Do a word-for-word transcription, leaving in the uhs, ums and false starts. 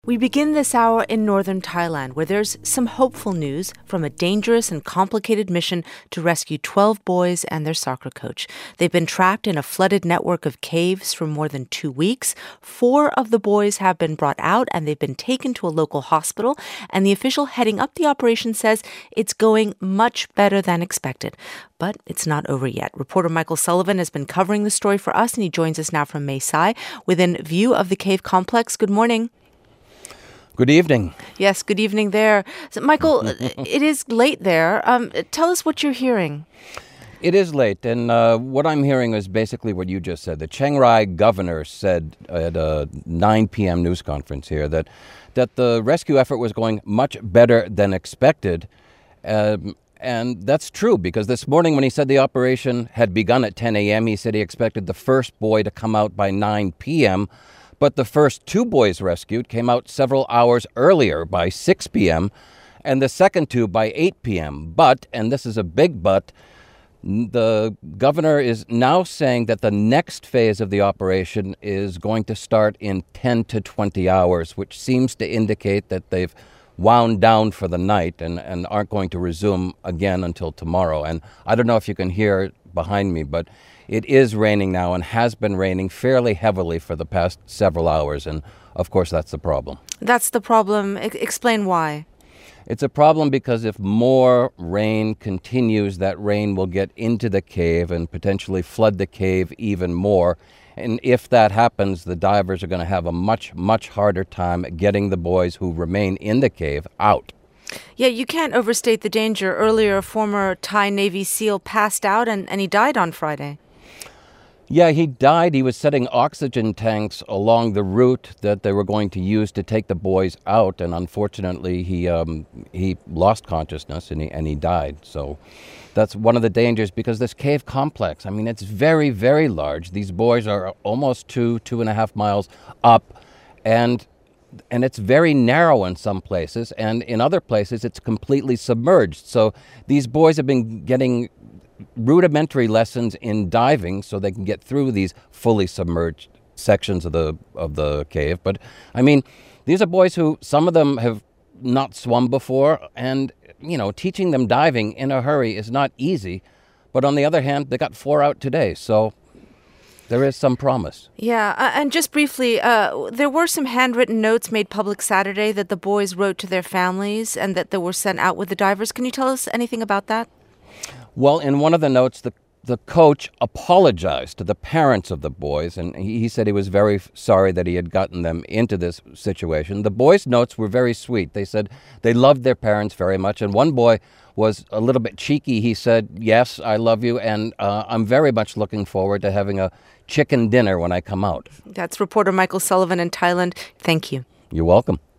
We begin this hour in northern Thailand, where there's some hopeful news from a dangerous and complicated mission to rescue twelve boys and their soccer coach. They've been trapped in a flooded network of caves for more than two weeks. Four of the boys have been brought out, and they've been taken to a local hospital. And the official heading up the operation says it's going much better than expected. But it's not over yet. Reporter Michael Sullivan has been covering the story for us, and he joins us now from Mae Sai within view of the cave complex. Good morning. Good evening. Yes, good evening there. So, Michael, it is late there. Um, tell us what you're hearing. It is late, and uh, what I'm hearing is basically what you just said. The Chiang Rai governor said at a nine p.m. news conference here that, that the rescue effort was going much better than expected. Um, and that's true, because this morning when he said the operation had begun at ten a.m., he said he expected the first boy to come out by nine p.m., but the first two boys rescued came out several hours earlier by six p.m. and the second two by eight p.m. But, and this is a big but, the governor is now saying that the next phase of the operation is going to start in ten to twenty hours, which seems to indicate that they've wound down for the night and, and aren't going to resume again until tomorrow. And I don't know if you can hear behind me, but it is raining now and has been raining fairly heavily for the past several hours. And, of course, that's the problem. That's the problem. I- explain why. It's a problem because if more rain continues, that rain will get into the cave and potentially flood the cave even more. And if that happens, the divers are going to have a much, much harder time getting the boys who remain in the cave out. Yeah, you can't overstate the danger. Earlier, a former Thai Navy SEAL passed out and, and he died on Friday. Yeah, he died. He was setting oxygen tanks along the route that they were going to use to take the boys out, and unfortunately, he um, he lost consciousness and he and he died. So that's one of the dangers, because this cave complex, I mean, it's very, very large. These boys are almost two, two and a half miles up, and and it's very narrow in some places, and in other places, it's completely submerged. So these boys have been getting rudimentary lessons in diving so they can get through these fully submerged sections of the of the cave. But I mean, these are boys who, some of them have not swum before, and you know, teaching them diving in a hurry is not easy. But on the other hand, they got four out today, so there is some promise. Yeah, uh, and just briefly, uh, there were some handwritten notes made public Saturday that the boys wrote to their families and that they were sent out with the divers. Can you tell us anything about that? Well, in one of the notes, the the coach apologized to the parents of the boys, and he, he said he was very f- sorry that he had gotten them into this situation. The boys' notes were very sweet. They said they loved their parents very much, and one boy was a little bit cheeky. He said, "Yes, I love you, and uh, I'm very much looking forward to having a chicken dinner when I come out." That's reporter Michael Sullivan in Thailand. Thank you. You're welcome.